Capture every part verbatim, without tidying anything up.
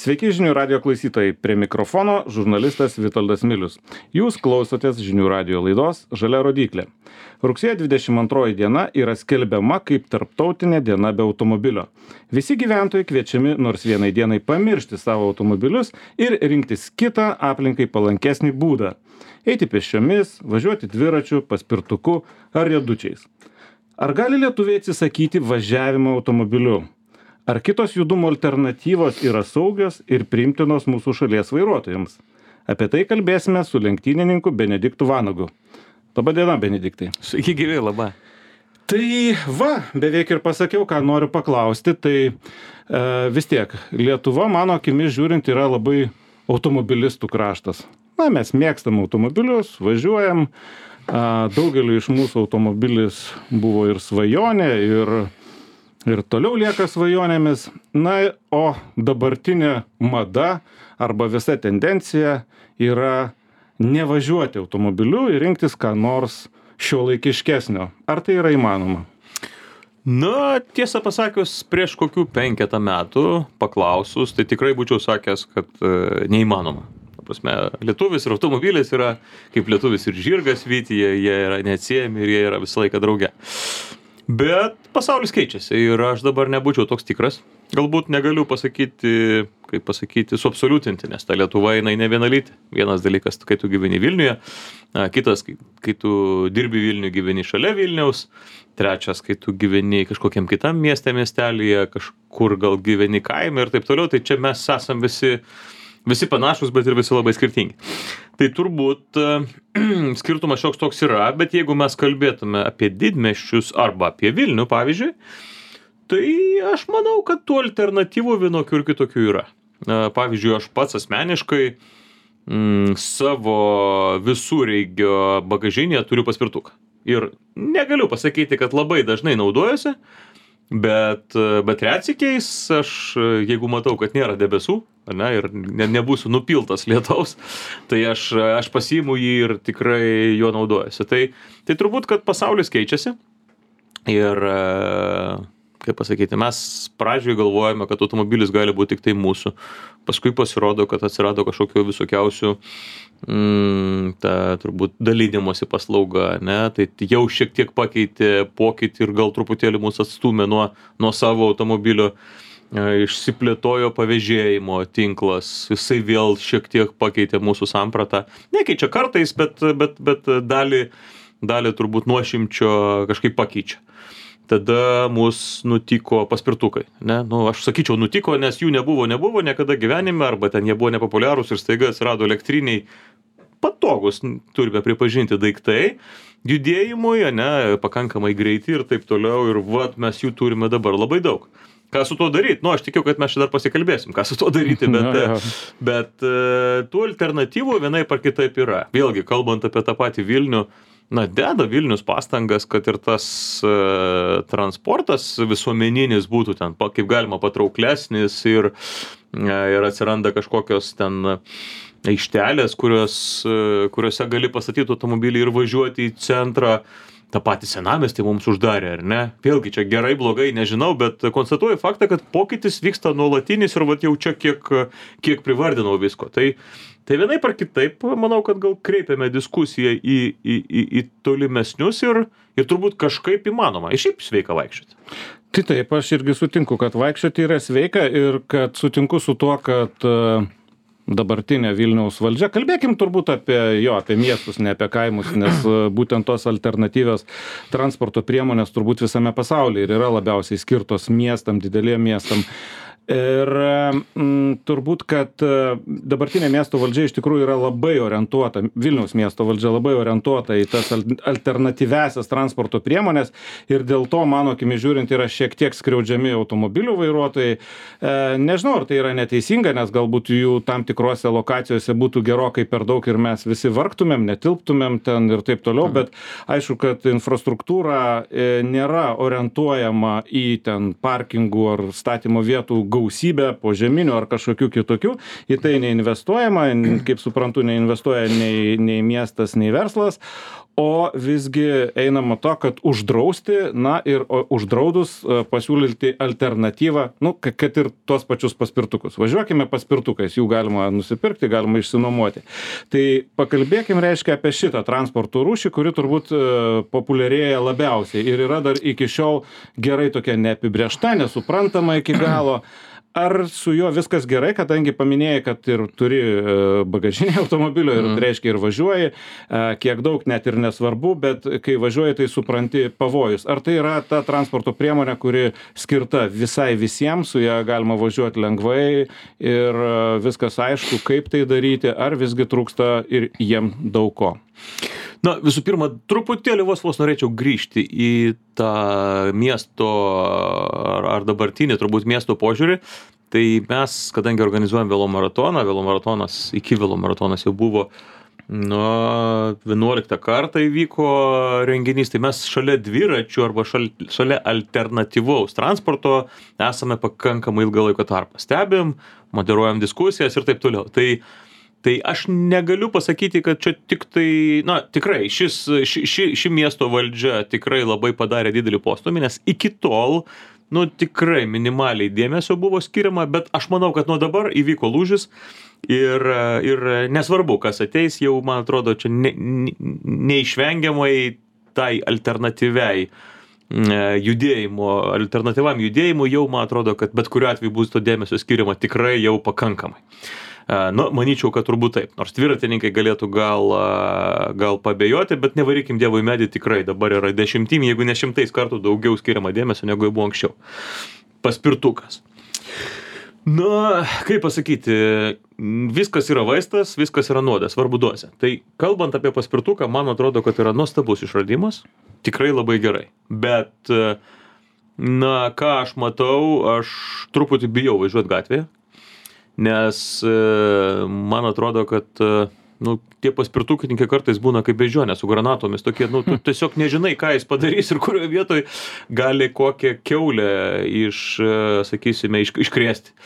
Sveiki žinių radio klausytojai, prie mikrofono žurnalistas Vitoldas Milius. Jūs klausotės žinių radio laidos Žalia rodyklė. Rugsėjo dvidešimt antroji diena yra skelbiama kaip tarptautinė diena be automobilio. Visi gyventojai kviečiami nors vienai dienai pamiršti savo automobilius ir rinktis kitą aplinkai palankesnį būdą. Eiti pėsčiomis, važiuoti dviračiu, paspirtuku ar riedučiais. Ar gali lietuviai atsisakyti važiavimo automobiliu? Ar kitos judumo alternatyvos yra saugios ir priimtinos mūsų šalies vairuotojams? Apie tai kalbėsime su lenktynininku Benediktu Vanagu. Labą dieną, Benediktai. Sveiki gyvi, labą. Tai va, beveik ir pasakiau, ką noriu paklausti, tai e, vis tiek, Lietuva, mano akimis žiūrint, yra labai automobilistų kraštas. Na, mes mėgstam automobilius, važiuojam, a, daugeliu iš mūsų automobilis buvo ir svajonė, ir... ir toliau lieka svajonėmis. Na, o dabartinė mada arba visa tendencija yra nevažiuoti automobiliu ir rinktis ką nors šiuolaikiškesnio. Ar tai yra įmanoma? Na, tiesą pasakius, prieš kokių penketą metų paklausus, tai tikrai būčiau sakęs, kad e, neįmanoma. Ta prasme, lietuvis ir automobilis yra kaip lietuvis ir žirgas vytyje, jie yra neatsiejami ir jie yra visą laiką drauge. Bet pasaulis keičiasi ir aš dabar nebūčiau toks tikras. Galbūt negaliu pasakyti, kaip pasakyti, suabsoliutinti, nes ta Lietuva jinai ne vienalytė. Vienas dalykas, kai tu gyveni Vilniuje, kitas, kai tu dirbi Vilniuje, gyveni šalia Vilniaus, trečias, kai tu gyveni kažkokiam kitam mieste, miestelyje, kažkur gal gyveni kaime ir taip toliau, tai čia mes esam visi, visi panašus, bet ir visi labai skirtingi. Tai turbūt skirtumas šioks toks yra, bet jeigu mes kalbėtume apie didmiesčius arba apie Vilnių, pavyzdžiui, tai aš manau, kad tų alternatyvų vienokių ir kitokių yra. Pavyzdžiui, aš pats asmeniškai mm, savo visureigio bagažinėje turiu paspirtuką. Ir negaliu pasakyti, kad labai dažnai naudojuosi, bet, bet retsykiais aš, jeigu matau, kad nėra debesų, ne, ir ne, nebūsiu nupiltas lietaus, tai aš, aš pasiimu jį ir tikrai juo naudojuosi. Tai, tai turbūt, kad pasaulis keičiasi ir, kaip pasakyti, mes pradžioje galvojame, kad automobilis gali būti tik tai mūsų. Paskui pasirodo, kad atsirado kažkokių visokiausių mm, ta, turbūt dalydimosi paslauga, ne? Tai jau šiek tiek pakeitė pokytį ir gal truputėlį mus atstūmė nuo, nuo savo automobilio. Išsiplėtojo pavėžėjimo tinklas, jisai vėl šiek tiek pakeitė mūsų sampratą. Nekeičia kartais, bet, bet, bet dalį, dalį turbūt nuošimčio kažkaip pakeičia. Tada mus nutiko paspirtukai. Ne? Nu, aš sakyčiau nutiko, nes jų nebuvo, nebuvo niekada gyvenime, arba ten jie buvo nepopuliarūs ir staiga atsirado elektriniai patogus, turime pripažinti, daiktai judėjimui, ne, pakankamai greiti ir taip toliau. Ir vat mes jų turime dabar labai daug. Ką su tuo daryti? Nu, aš tikiu, kad mes čia dar pasikalbėsim, ką su tuo daryti, bet, no, bet tų alternatyvų vienaip ar kitaip yra. Vėlgi, kalbant apie tą patį Vilnių, na, deda Vilnius pastangas, kad ir tas uh, transportas visuomeninis būtų ten kaip galima patrauklesnis ir, uh, ir atsiranda kažkokios ten aikštelės, kurios, uh, kuriuose gali pastatyti automobilį ir važiuoti į centrą. Ta patį senamiestį mums uždarė, ar ne? Vėlgi, čia gerai, blogai, nežinau, bet konstatuoju faktą, kad pokytis vyksta nuolatinis ir vat jau čia kiek, kiek privardinau visko. Tai, tai vienaip ar kitaip, manau, kad gal kreipiame diskusiją į, į, į, į tolimesnius ir, ir turbūt kažkaip įmanoma. Ir šiaip sveika vaikščioti. Tai taip, aš irgi sutinku, kad vaikščioti yra sveika ir kad sutinku su tuo, kad uh... dabartinė Vilniaus valdžia. Kalbėkim turbūt apie, jo, apie miestus, ne apie kaimus, nes būtent tos alternatyvios transporto priemonės turbūt visame pasaulyje ir yra labiausiai skirtos miestam, dideliem miestam. Ir m, turbūt, kad dabartinė miesto valdžia iš tikrųjų yra labai orientuota, Vilniaus miesto valdžia labai orientuota į tas alternatyviasias transporto priemonės ir dėl to, mano akimi žiūrint, yra šiek tiek skriaudžiami automobilių vairuotojai. E, nežinau, ar tai yra neteisinga, nes galbūt jų tam tikrose lokacijose būtų gerokai per daug ir mes visi vargtumėm, netilptumėm ten ir taip toliau, bet aišku, kad infrastruktūra e, nėra orientuojama į ten parkingų ar statymo vietų gausybę požeminių ar kažkokių kažkokių kitokių, į tai neinvestuojama, kaip suprantu, neinvestuoja nei, nei miestas, nei verslas, o visgi einama to, kad uždrausti, na ir uždraudus pasiūlyti alternatyvą, nu, kad ir tuos pačius paspirtukus. Važiuokime paspirtukais, jų galima nusipirkti, galima išsinuomoti. Tai pakalbėkim, reiškia, apie šitą transporto rūšį, kuri turbūt populiarėja labiausiai ir yra dar iki šiol gerai tokia neapibrėžta, nesuprantama iki galo. Ar su juo viskas gerai, kadangi paminėjai, kad ir turi bagažinį automobilio ir mm. reiškia ir važiuoji, kiek daug net ir nesvarbu, bet kai važiuoji, tai supranti pavojus. Ar tai yra ta transporto priemonė, kuri skirta visai visiems, su ją galima važiuoti lengvai ir viskas aišku, kaip tai daryti, ar visgi trūksta ir jiem daug ko? Na, visų pirma, truputėlį vos vos norėčiau grįžti į tą miesto ar, ar dabartinį, turbūt miesto požiūrį. Tai mes, kadangi organizuojam velomaratoną, velomaratonas, iki velomaratonas jau buvo, nu, vienuoliktą kartą įvyko renginys, tai mes šalia dviračių arba šal, šalia alternatyvaus transporto esame pakankamai ilgą laiko tarpą. Stebim, moderuojam diskusijas ir taip toliau. Tai Tai aš negaliu pasakyti, kad čia tik tai, na, tikrai, šis, ši, ši, ši miesto valdžia tikrai labai padarė didelį postumį, nes iki tol, nu, tikrai minimaliai dėmesio buvo skiriama, bet aš manau, kad nuo dabar įvyko lūžis ir, ir nesvarbu, kas ateis, jau, man atrodo, čia ne, ne, neišvengiamai tai alternatyviai judėjimo, alternatyvam judėjimui jau, man atrodo, kad bet kuriuo atveju bus to dėmesio skiriama tikrai jau pakankamai. Nu, manyčiau, kad turbūt taip. Nors dviratininkai galėtų gal, gal pabėjoti, bet nevarykim dievo į medį, tikrai dabar yra dešimtim, jeigu ne šimtais kartų daugiau skiriama dėmesio, negu jau buvo anksčiau. Paspirtukas. Na, kaip pasakyti, viskas yra vaistas, viskas yra nuodas, svarbu dozė. Tai kalbant apie paspirtuką, man atrodo, kad yra nuostabus išradimas, tikrai labai gerai. Bet, na, ką aš matau, aš truputį bijau važiuoti gatvėje. Nes man atrodo, kad nu, tie paspirtukininkai kartais būna kaip bežionė su granatomis, tokie, nu, tu tiesiog nežinai, ką jis padarys ir kurioje vietoje gali kokią kiaulę iš, sakysime, iš, iškrėsti.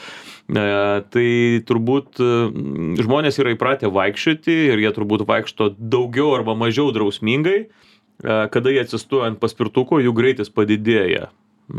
Tai turbūt žmonės yra įpratę vaikščioti ir jie turbūt vaikšto daugiau arba mažiau drausmingai, kada jie atsistoja ant paspirtuko, jų greitis padidėja,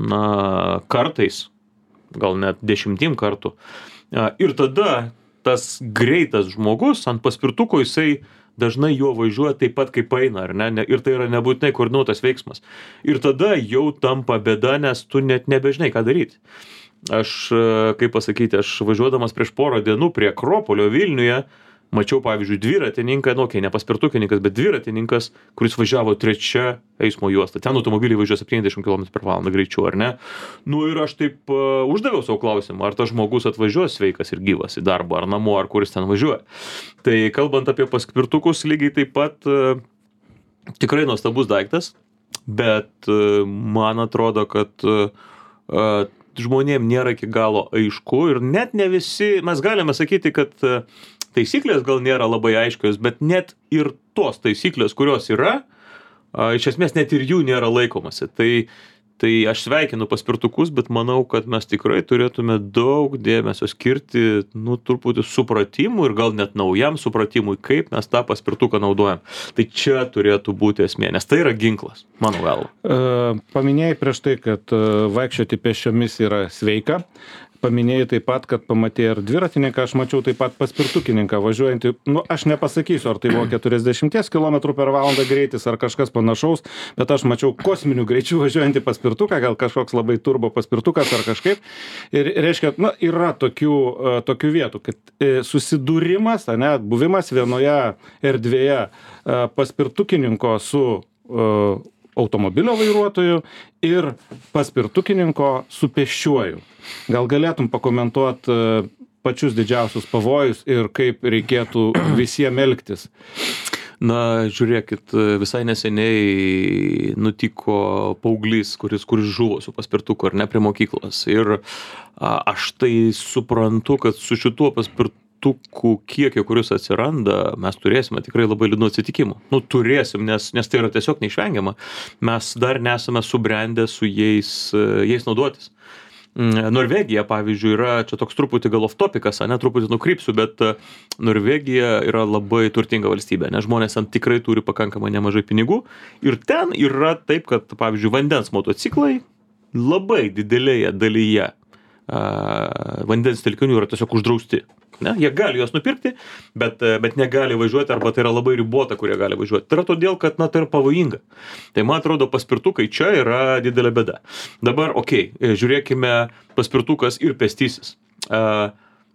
na, kartais, gal net dešimtim kartų. Ir tada tas greitas žmogus ant paspirtuko, jisai dažnai juo važiuoja taip pat kaip eina, ar ne? Ir tai yra nebūtinai koordinuotas veiksmas. Ir tada jau tampa bėda, nes tu net nebežinai, ką daryti. Aš, kaip pasakyti, aš važiuodamas prieš porą dienų prie Akropolio Vilniuje, mačiau, pavyzdžiui, dviratininką, nu, okay, ne paspirtukininkas, bet dviratininkas, kuris važiavo trečia eismo juosta. Ten automobiliai važiuoja septyniasdešimt kilometrų per valandą greičiau, ar ne? Nu ir aš taip uh, uždaviau savo klausimą, ar tas žmogus atvažiuos sveikas ir gyvas į darbą, ar namo, ar kuris ten važiuoja. Tai kalbant apie paspirtukus, lygiai taip pat uh, tikrai nuostabus daiktas, bet uh, man atrodo, kad uh, uh, žmonėm nėra iki galo aišku ir net ne visi, mes galime sakyti, kad uh, taisyklės gal nėra labai aiškios, bet net ir tos taisyklės, kurios yra, a, iš esmės net ir jų nėra laikomasi. Tai, tai aš sveikinu paspirtukus, bet manau, kad mes tikrai turėtume daug dėmesio skirti, nu, truputį supratimui ir gal net naujam supratimui, kaip mes tą paspirtuką naudojam. Tai čia turėtų būti esmė, nes tai yra ginklas, mano galva. E, paminėjai prieš tai, kad vaikščioti pėsčiomis yra sveika. Paminėjai taip pat, kad pamatė ir dviratininką, aš mačiau taip pat paspirtukininką važiuojantį, nu, aš nepasakysiu, ar tai buvo keturiasdešimt kilometrų per valandą greitis, ar kažkas panašaus, bet aš mačiau kosminių greičių važiuojantį paspirtuką, gal kažkoks labai turbo paspirtukas ar kažkaip. Ir reiškia, na, yra tokių, tokių vietų, kad susidūrimas, ne, buvimas vienoje erdvėje paspirtukininko su automobilio vairuotoju ir paspirtukininko su pėsčiuoju. Gal galėtum pakomentuoti pačius didžiausius pavojus ir kaip reikėtų visiems elgtis? Na, žiūrėkit, visai neseniai nutiko paauglys, kuris, kuris žuvo su paspirtuku ar ne prie mokyklos. Ir a, aš tai suprantu, kad su šituo paspirtuku kiekio, kuris atsiranda, mes turėsime tikrai labai liūdnų atsitikimų. Nu, turėsim, nes, nes tai yra tiesiog neišvengiama. Mes dar nesame subrendę su jais, jais naudotis. Norvegija, pavyzdžiui, yra, čia toks truputį gal off topikas, ne, truputį nukrypsiu, bet Norvegija yra labai turtinga valstybė, nes žmonės ten tikrai turi pakankamai nemažai pinigų ir ten yra taip, kad, pavyzdžiui, vandens motociklai labai didelėje dalyje a, vandens telkinių yra tiesiog uždrausti. Ne? Jie gali juos nupirkti, bet, bet negali važiuoti, arba tai yra labai ribota, kurie gali važiuoti. Tai yra todėl, kad na, tai yra pavojinga. Tai man atrodo, paspirtukai čia yra didelė bėda. Dabar, okei, okay, žiūrėkime paspirtukas ir pėstysis. Uh,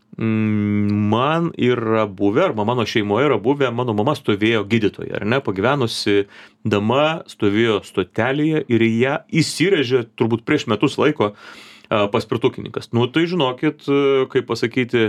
man yra buvę, arba mano šeimoje yra buvę, mano mama stovėjo gydytoje, ar ne, pagyvenusi dama stovėjo stotelėje ir į ją įsirėžė turbūt prieš metus laiko uh, paspirtukininkas. Nu, tai žinokit, uh, kaip pasakyti,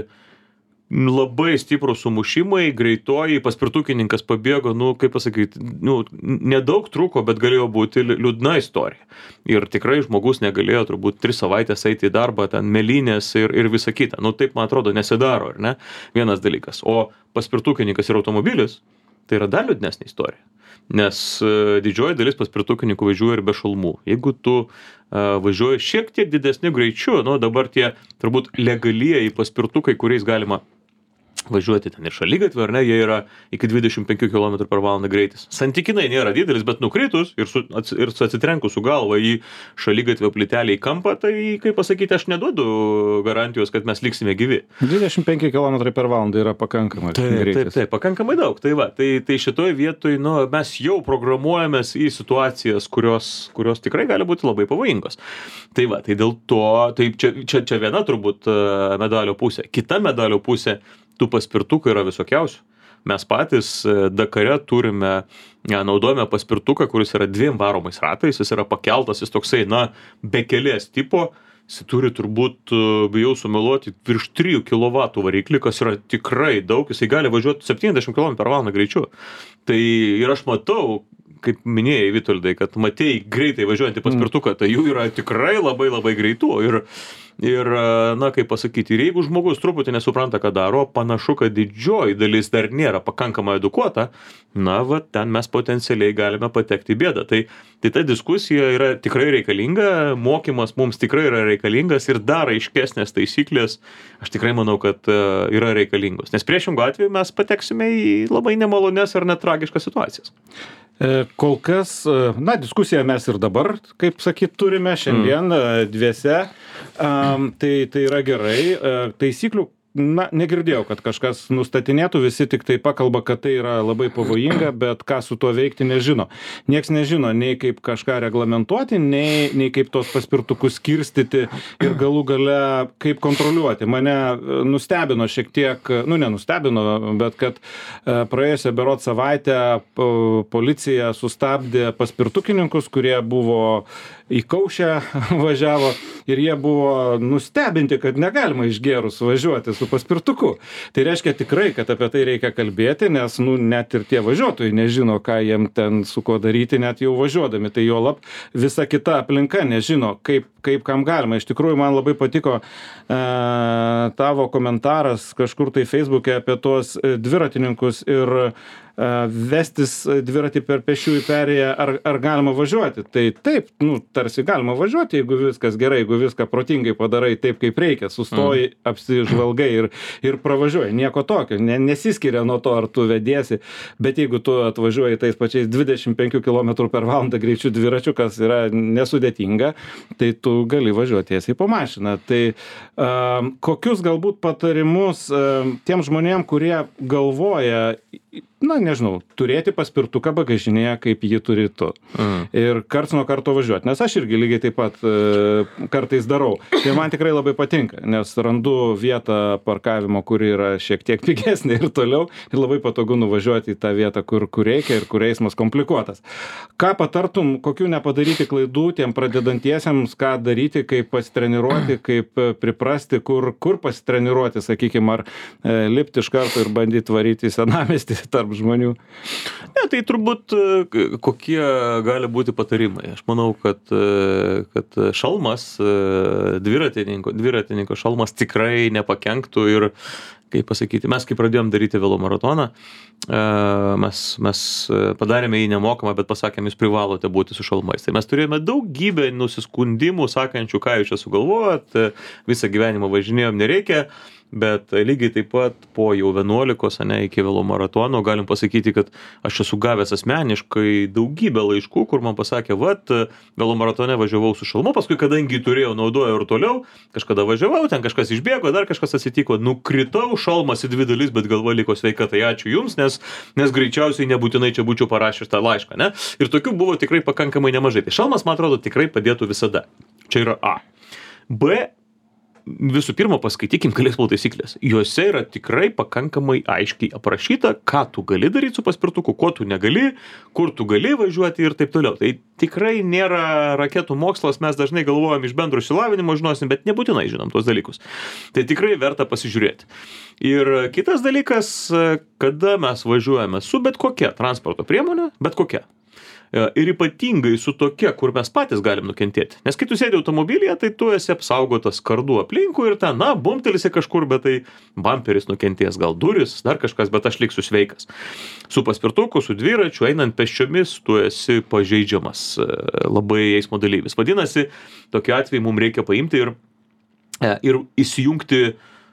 labai stiprūs sumušimai, greitoji, paspirtukininkas pabėgo, nu, kaip pasakyti, nu, nedaug truko, bet galėjo būti liūdna istorija. Ir tikrai žmogus negalėjo turbūt tris savaitės eiti į darbą, ten melinės ir, ir visa kita. Nu, taip, man atrodo, nesidaro, ar ne? Vienas dalykas. O paspirtukininkas ir automobilis, tai yra dar liūdnesnė istorija. Nes uh, didžioji dalis paspirtukininkų važiuoja ir be šalmų. Jeigu tu uh, važiuoji šiek tiek didesniu greičiu, nu, dabar tie turbūt legalieji paspirtukai, kuriais galima važiuoti ten ir šaligatvį, ar ne, jie yra iki dvidešimt penkių kilometrų per valandą greitis. Santykinai nėra didelis, bet nukritus ir, su, ir atsitrenkus su galva į šaligatvio plytelę į kampą, tai, kaip pasakyti, aš neduodu garantijos, kad mes liksime gyvi. dvidešimt penki kilometrai per valandą yra pakankamai taip, greitis. Taip, taip, pakankamai daug. Tai va, tai, tai šitoj vietoj, nu, mes jau programuojamės į situacijas, kurios, kurios tikrai gali būti labai pavojingos. Tai va, tai dėl to, tai čia, čia, čia viena turbūt medalio pusė. Kita medalio pusė, tų paspirtukų yra visokiausių. Mes patys Dakare turime, naudojame paspirtuką, kuris yra dviem varomais ratais, jis yra pakeltas, jis toksai, na, bekelės tipo, jis turi turbūt, bijau sumeluoti, virš trijų kilovatų variklį, kas yra tikrai daug, jisai gali važiuoti septyniasdešimt kilometrų per valandą greičiu. Tai ir aš matau, kaip minėjai, Vitoldai, kad matėjai greitai važiuojantį paspirtuką, tai jų yra tikrai labai labai greitų. Ir, ir na, kaip pasakyti, ir jeigu žmogus truputį nesupranta, ką daro, panašu, kad didžioji dalis dar nėra pakankamai edukuota, na, va, ten mes potencialiai galime patekti į bėdą. Tai, tai ta diskusija yra tikrai reikalinga, mokymas mums tikrai yra reikalingas ir dar aiškesnės taisyklės, aš tikrai manau, kad yra reikalingos. Nes priešingų atveju mes pateksime į labai nemalonės ar net tragiškas situacijas. Kol kas, na, diskusiją mes ir dabar, kaip sakyt, turime šiandien mm. dviese, um, tai, tai yra gerai. Taisyklių, na, negirdėjau, kad kažkas nustatinėtų, visi tik tai pakalba, kad tai yra labai pavojinga, bet ką su tuo veikti nežino. Nieks nežino nei kaip kažką reglamentuoti, nei, nei kaip tos paspirtukus skirstyti ir galų gale kaip kontroliuoti. Mane nustebino šiek tiek, nu nenustebino, bet kad praėjusią berods savaitę policija sustabdė paspirtukininkus, kurie buvo įkaušę važiavo ir jie buvo nustebinti, kad negalima išgėrus važiuoti su paspirtuku. Tai reiškia tikrai, kad apie tai reikia kalbėti, nes nu, net ir tie važiuotojai nežino, ką jiem ten su ko daryti, net jau važiuodami. Tai jo lab visa kita aplinka nežino, kaip, kaip kam galima. Iš tikrųjų, man labai patiko e, tavo komentaras kažkur tai Facebook'e apie tuos dviratininkus ir vestis dviratį per pėsčiųjų perėją, ar, ar galima važiuoti. Tai taip, nu, tarsi galima važiuoti, jeigu viskas gerai, jeigu viską protingai padarai taip, kaip reikia, sustoji, mm. apsižvalgai ir, ir pravažiuoji. Nieko tokio, ne, nesiskiria nuo to, ar tu vediesi, bet jeigu tu atvažiuoji tais pačiais dvidešimt penkių kilometrų per valandą greičiu dviračiu, kas yra nesudėtinga, tai tu gali važiuoti tiesiai po mašiną. Tai um, kokius galbūt patarimus um, tiem žmonėm, kurie galvoja, na, nežinau, turėti paspirtuką bagažinėje, kaip jį turi tu. Mm. Ir karts nuo karto važiuoti. Nes aš irgi lygiai taip pat e, kartais darau. Tai man tikrai labai patinka, nes randu vietą parkavimo, kuri yra šiek tiek pigesnė ir toliau. Ir labai patogu nuvažiuoti į tą vietą, kur, kur reikia ir kur eismas komplikuotas. Ką patartum, kokių nepadaryti klaidų tiem pradedantiesiems, ką daryti, kaip pasitreniruoti, kaip priprasti, kur, kur pasitreniruoti, sakykime, ar e, lipti iš karto ir bandyti varyti į senamiestį tarp žmonių. Ne, tai turbūt kokie gali būti patarimai. Aš manau, kad, kad šalmas, dviratininko, dviratininko šalmas tikrai nepakenktų ir, kaip pasakyti, mes kai pradėjom daryti velomaratoną, mes, mes padarėme jį nemokamą, bet pasakėm, jūs privalote būti su šalmais. Tai mes turėjome daugybę nusiskundimų, sakančių, ką jūs čia sugalvojat, visą gyvenimą važinėjom, nereikia. Bet lygiai taip pat po jau vienuolikos, ane, iki velomaratono galim pasakyti, kad aš esu gavęs asmeniškai daugybę laiškų, kur man pasakė, vat, velomaratone važiavau su šalmu, paskui kadangi turėjau, naudojau ir toliau, kažkada važiavau, ten kažkas išbėgo, dar kažkas atsitiko, nukritau, šalmas į dvi dalis, bet galva liko sveika, tai ačiū jums, nes, nes greičiausiai nebūtinai čia būčiau parašęs tą laišką, ne? Ir tokių buvo tikrai pakankamai nemažai. Tai šalmas, man atrodo, tikrai padėtų visada. Čia yra A. B. Visų pirma, paskaitykim kelias eismo taisyklės. Juose yra tikrai pakankamai aiškiai aprašyta, ką tu gali daryti su paspirtuku, ko tu negali, kur tu gali važiuoti ir taip toliau. Tai tikrai nėra raketų mokslas, mes dažnai galvojam iš bendro išsilavinimo žinosim, bet nebūtinai žinom tuos dalykus. Tai tikrai verta pasižiūrėti. Ir kitas dalykas, kada mes važiuojame su bet kokia transporto priemonė, bet kokia. Ir ypatingai su tokia, kur mes patys galim nukentėti. Nes kai tu sėdi automobilyje, tai tu esi apsaugotas kardų aplinkų ir ten, na, bumtelisi kažkur, bet tai bamperis nukentės, gal duris, dar kažkas, bet aš liksiu sveikas. Su paspirtuku, su dviračiu, einant pėsčiomis, tu esi pažeidžiamas labai eismo dalyvis. Vadinasi, tokiu atveju mums reikia paimti ir, ir įsijungti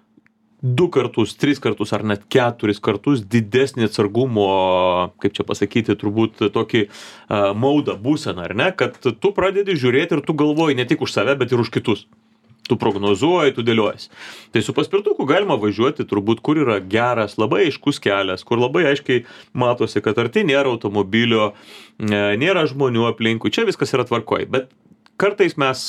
du kartus, tris kartus ar net keturis kartus didesnį atsargumo, kaip čia pasakyti, turbūt tokį uh, maudą būseną, ar ne, kad tu pradedi žiūrėti ir tu galvoji ne tik už save, bet ir už kitus. Tu prognozuoji, tu dėliojasi. Tai su paspirtuku galima važiuoti turbūt, kur yra geras, labai aiškus kelias, kur labai aiškiai matosi, kad arti nėra automobilio, nėra žmonių aplinkui, čia viskas yra tvarkoj. Bet kartais mes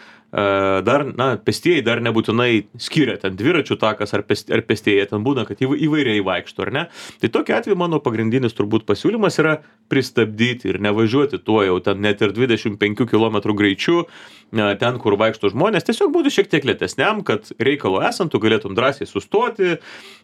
dar, na, pėstieji dar nebūtinai skiria ten dviračių takas ar, pėst, ar pėstieji ten būna, kad įvairiai vaikšto, ar ne? Tai tokiu atveju mano pagrindinis turbūt pasiūlymas yra pristabdyti ir nevažiuoti tuo jau ten net ir dvidešimt penkių kilometrų greičiu, ten, kur vaikšto žmonės, tiesiog būti šiek tiek lėtesniam, kad reikalo esant, tu galėtum drąsiai sustoti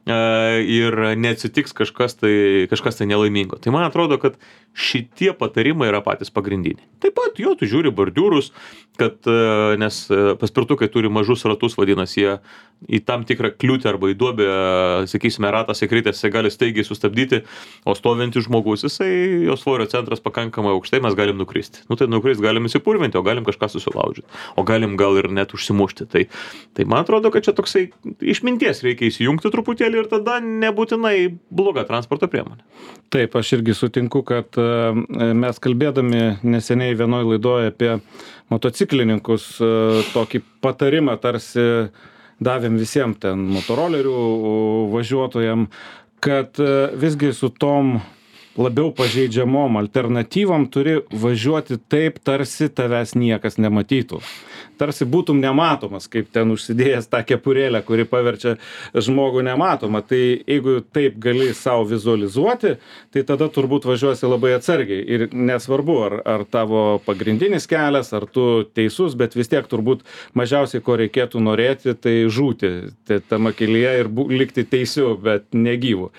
ir neatsitiks kažkas tai, kažkas tai nelaimingo. Tai man atrodo, kad šitie patarimai yra patys pagrindiniai. Taip pat, jo, tu žiūri bordiūrus, kad, nes paspirtukai turi mažus ratus, vadinasi, jie į tam tikrą kliūtę arba į duobę, sakysime, ratas įkritęs, jisai gali staigiai sustabdyti, o stovintis žmogus, jisai, jo svorio centras pakankamai aukštai, mes galim nukristi. Nu tai nukrist galim įsipurvinti, o galim kažką susilaužyti, o galim gal ir net užsimušti. Tai, tai man atrodo, kad čia toksai išminties reikia įsijungti truputėlį ir tada nebūtinai bloga transporto priemonė. Taip, aš irgi sutinku, kad mes kalbėdami neseniai vienoj laidoje apie motociklininkus tokį patarimą tarsi davėm visiems ten motorolerių važiuotojam, kad visgi su tom labiau pažeidžiamom alternatyvom turi važiuoti taip, tarsi tavęs niekas nematytų. Tarsi būtum nematomas, kaip ten užsidėjęs tą kepurėlę, kuri paverčia žmogų nematomą. Tai jeigu taip gali savo vizualizuoti, tai tada turbūt važiuosi labai atsargiai. Ir nesvarbu, ar, ar tavo pagrindinis kelias, ar tu teisus, bet vis tiek turbūt mažiausiai, ko reikėtų norėti, tai žūti tai tame kelyje ir bu, likti teisiu, bet negyvu.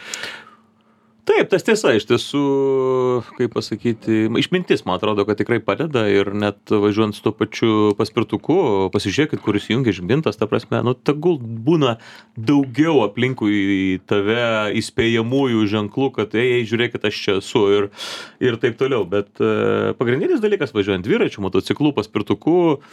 Taip, tas tiesa, iš tiesų, kaip pasakyti, išmintis, man atrodo, kad tikrai padeda ir net važiuojant su tuo pačiu paspirtuku, pasižiūrėkit, kuris jungia žibintas, ta prasme, nu, tegul būna daugiau aplinkui tave įspėjamųjų ženklų, kad, ei, žiūrėkit, aš čia esu ir, ir taip toliau, bet pagrindinis dalykas važiuojant dviračiu, motociklu, paspirtuku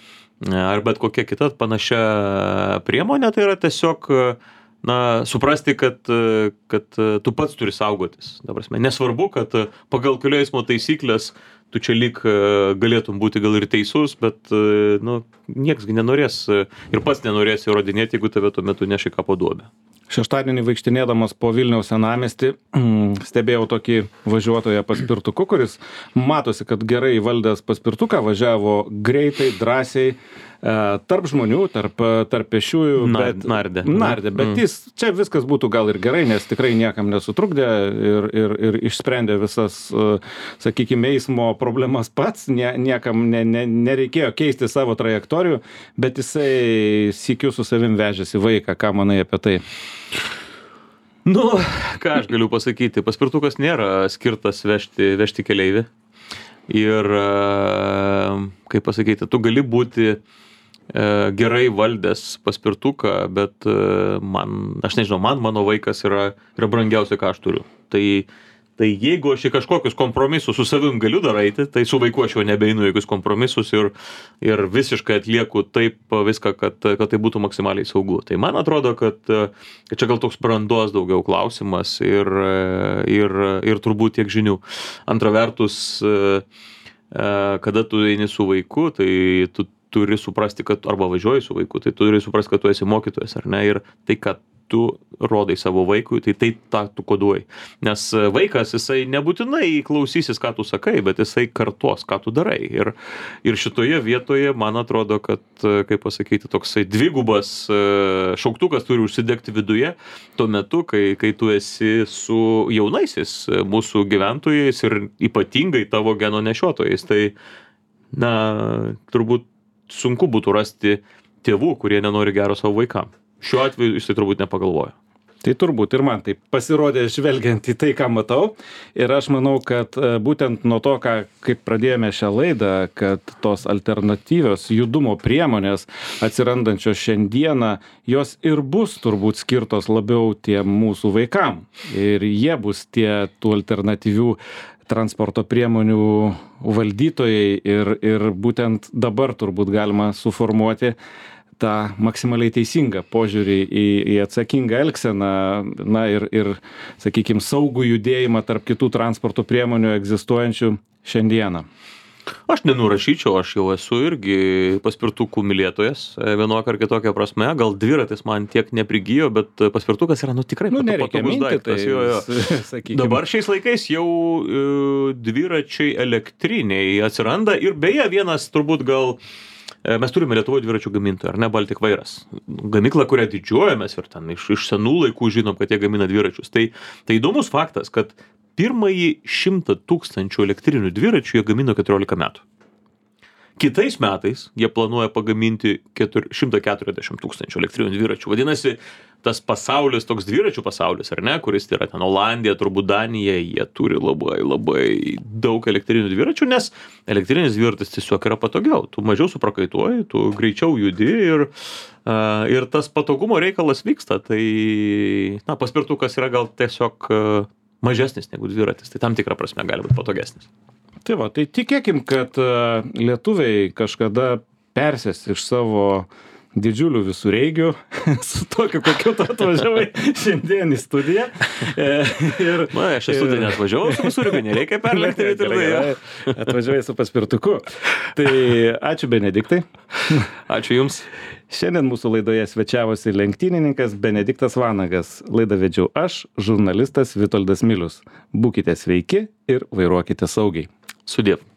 ar bet kokia kita panašia priemonė, tai yra tiesiog na, suprasti, kad, kad tu pats turi saugotis. Ta prasme, nesvarbu, kad pagal kelių eismo taisyklės tu čia lyg galėtum būti gal ir teisus, bet, nu, nieksgi nenorės ir pats nenorės įrodinėti, jeigu tave tuo metu neši ką po duobę. Šeštadienį vaikštinėdamas po Vilniaus senamiestį stebėjau tokį važiuotoją paspirtuku, kuris matosi, kad gerai įvaldęs paspirtuką, važiavo greitai, drąsiai, tarp žmonių, tarp, tarp pešiųjų, bet, nardė. Nardė, bet mm. jis, čia viskas būtų gal ir gerai, nes tikrai niekam nesutrukdė ir, ir, ir išsprendė visas, sakykime, eismo problemas pats, nie, niekam ne, ne, nereikėjo keisti savo trajektorijų, bet jisai sykiu su savim vežėsi vaiką, ką manai apie tai? Nu, ką aš galiu pasakyti, paspirtukas nėra skirtas vežti, vežti keleivį ir, kaip pasakyti, tu gali būti gerai valdęs paspirtuką, bet man, aš nežinau, man mano vaikas yra, yra brangiausia, ką aš turiu. Tai Tai jeigu aš į kažkokius kompromisus su savim galiu dar eiti, tai su vaiku aš jau nebeinu jokius kompromisus ir, ir visiškai atlieku taip viską, kad, kad tai būtų maksimaliai saugu. Tai man atrodo, kad, kad čia gal toks brandos daugiau klausimas ir, ir, ir turbūt tiek žinių. Antra vertus, kada tu eini su vaiku, tai tu turi suprasti, kad arba važiuoji su vaiku, tai tu turi suprasti, kad tu esi mokytojas, ar ne? Ir tai, kad tu rodai savo vaikui, tai tai tą tu koduoji. Nes vaikas, jisai nebūtinai klausysis, ką tu sakai, bet jisai kartos, ką tu darai. Ir, ir šitoje vietoje, man atrodo, kad, kaip pasakyti, toksai dvigubas šauktukas turi užsidegti viduje tuo metu, kai, kai tu esi su jaunaisiais mūsų gyventojais ir ypatingai tavo geno nešiotojais. Tai, na, turbūt sunku būtų rasti tėvų, kurie nenori gero savo vaikam. Šiuo atveju jis tai turbūt nepagalvojo. Tai turbūt ir man tai pasirodė žvelgiant į tai, ką matau. Ir aš manau, kad būtent nuo to, ką, kaip pradėjome šią laidą, kad tos alternatyvios judumo priemonės atsirandančios šiandieną, jos ir bus turbūt skirtos labiau tiem mūsų vaikam. Ir jie bus tie tų alternatyvių transporto priemonių valdytojai ir, ir būtent dabar turbūt galima suformuoti tą maksimaliai teisingą požiūrį į, į atsakingą elgseną, na ir, ir, sakykime, saugų judėjimą tarp kitų transporto priemonių egzistuojančių šiandieną. Aš nenurašyčiau, aš jau esu irgi paspirtukų mylėtojas, vienokia ar kitokia prasme, gal dviratis man tiek neprigijo, bet paspirtukas yra, nu, tikrai nu, patogus daiktas. Tai, jo, jo. Dabar šiais laikais jau e, dviračiai elektriniai atsiranda ir beje vienas turbūt gal mes turime Lietuvoje dviračių gamintoją, ar ne, Baltic Vairas. Gamykla, kurią didžiuojamės ir ten iš, iš senų laikų žinom, kad jie gamina dviračius. Tai, tai įdomus faktas, kad pirmąjį šimtą tūkstančių elektrinių dviračių jie gamino keturiolika metų. Kitais metais jie planuoja pagaminti šimtą keturiasdešimt tūkstančių elektrinių dviračių. Vadinasi, tas pasaulis, toks dviračių pasaulis, ar ne, kuris yra ten Olandija, turbūt Danija, jie turi labai, labai daug elektrinių dviračių, nes elektrinis dviratis tiesiog yra patogiau. Tu mažiau suprakaituoji, tu greičiau judi ir, uh, ir tas patogumo reikalas vyksta. Tai, na, paspirtukas yra gal tiesiog uh, mažesnis negu dviratis, tai tam tikrą prasme gali būti patogesnis. Tai va, tai tikėkim, kad lietuviai kažkada persės iš savo didžiulių visureigių su tokiu, kokiu tu atvažiavai šiandien į studiją. Ir, Na, aš į studiją neatvažiavau su visureigiu, nereikia perlekti. Atvažiavai su paspirtuku. Tai ačiū, Benediktai. Ačiū Jums. Šiandien mūsų laidoje svečiavosi lenktynininkas Benediktas Vanagas. Laidą vedžiau aš, žurnalistas Vitoldas Milius. Būkite sveiki ir vairuokite saugiai. Sudiev.